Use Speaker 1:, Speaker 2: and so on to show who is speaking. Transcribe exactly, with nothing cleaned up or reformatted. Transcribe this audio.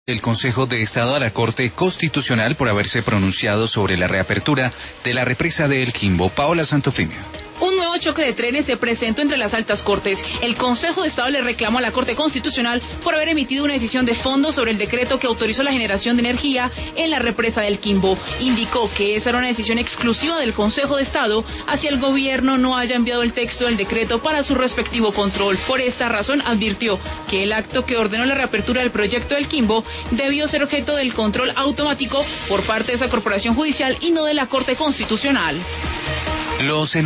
Speaker 1: El Consejo de Estado a la Corte Constitucional por haberse pronunciado sobre la reapertura de la represa de El Quimbo. Paola Santofimio.
Speaker 2: Un nuevo choque de trenes se presentó entre las altas cortes. El Consejo de Estado le reclamó a la Corte Constitucional por haber emitido una decisión de fondo sobre el decreto que autorizó la generación de energía en la represa del Quimbo. Indicó que esa era una decisión exclusiva del Consejo de Estado, hacia el gobierno no haya enviado el texto del decreto para su respectivo control. Por esta razón advirtió que el acto que ordenó la reapertura del proyecto del Quimbo debió ser objeto del control automático por parte de esa corporación judicial y no de la Corte Constitucional.
Speaker 1: Los